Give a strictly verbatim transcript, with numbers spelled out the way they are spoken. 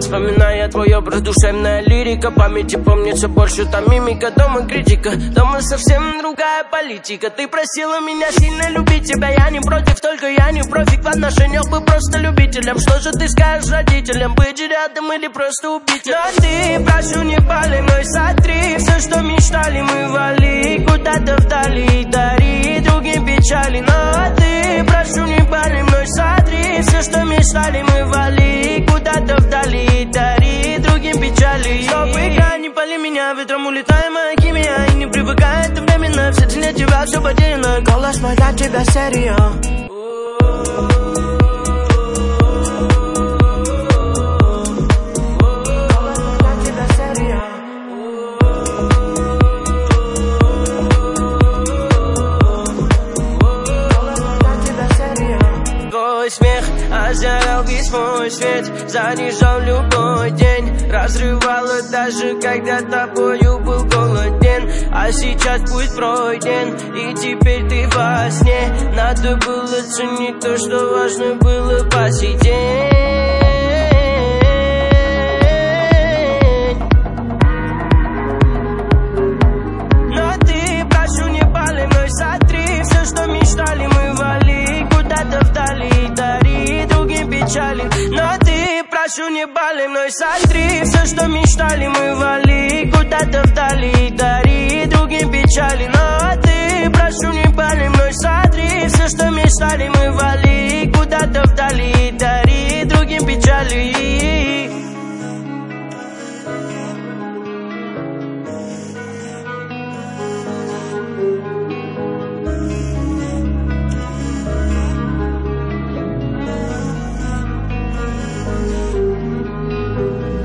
Вспоминая твой образ, душевная лирика. Памяти помнится больше та мимика. Дома критика, дома совсем другая политика. Ты просила меня сильно любить тебя, я не против, только я не профик в отношениях, бы просто любителем. Что же ты скажешь родителям, быть рядом или просто убить? Но ты, прошу, не пали, но сотри все, что мечтали мы, вали куда-то вдали, дари другим печали. Но ты, прошу, не пали, но сотри все, что мечтали мы, вали куда-то вдали, дари другим печали. Стоп, играй, не пали меня, ветром улетает моя химия. И не привыкает ты временно, в сердце нет тебя, все потеряно. Голос мой для тебя серия. Твой смех озарял весь мой свет, занижал любой день, разрывало даже когда тобою был голоден. А сейчас пусть пройден, и теперь ты во сне. Надо было ценить то, что важно было по сей день. Но ты, прошу, не пали, мной сотри все, что мечтали мы, вали куда-то вдали, дари другим печали. Но ты, прошу, не пали, мной сотри все, что мечтали мы, вали куда-то вдали, дари другим печали. Но ты, прошу, не пали, мной сотри все, что мечтали мы, вали куда-то вдали, дари другим печали.